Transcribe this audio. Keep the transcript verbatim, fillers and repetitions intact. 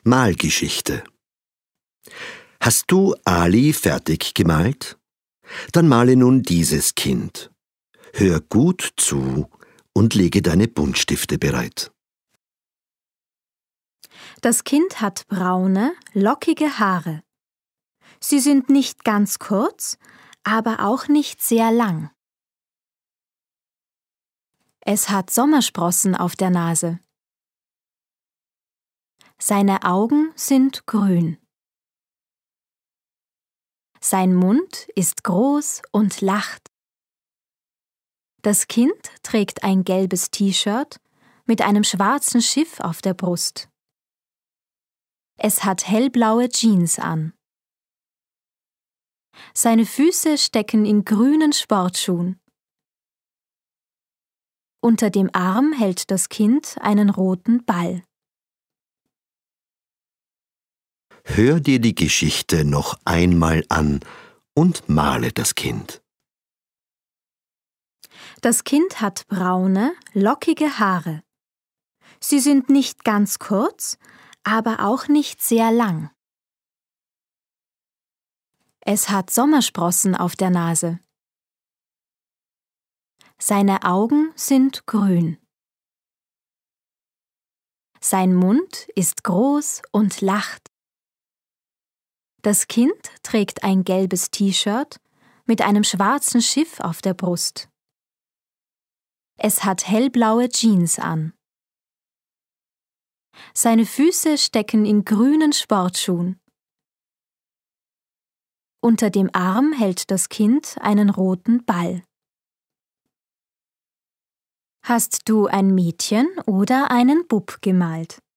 Malgeschichte. Hast du Ali fertig gemalt? Dann male nun dieses Kind. Hör gut zu und lege deine Buntstifte bereit. Das Kind hat braune, lockige Haare. Sie sind nicht ganz kurz, aber auch nicht sehr lang. Es hat Sommersprossen auf der Nase. Seine Augen sind grün. Sein Mund ist groß und lacht. Das Kind trägt ein gelbes T-Shirt mit einem schwarzen Schiff auf der Brust. Es hat hellblaue Jeans an. Seine Füße stecken in grünen Sportschuhen. Unter dem Arm hält das Kind einen roten Ball. Hör dir die Geschichte noch einmal an und male das Kind. Das Kind hat braune, lockige Haare. Sie sind nicht ganz kurz, aber auch nicht sehr lang. Es hat Sommersprossen auf der Nase. Seine Augen sind grün. Sein Mund ist groß und lacht. Das Kind trägt ein gelbes T-Shirt mit einem schwarzen Schiff auf der Brust. Es hat hellblaue Jeans an. Seine Füße stecken in grünen Sportschuhen. Unter dem Arm hält das Kind einen roten Ball. Hast du ein Mädchen oder einen Bub gemalt?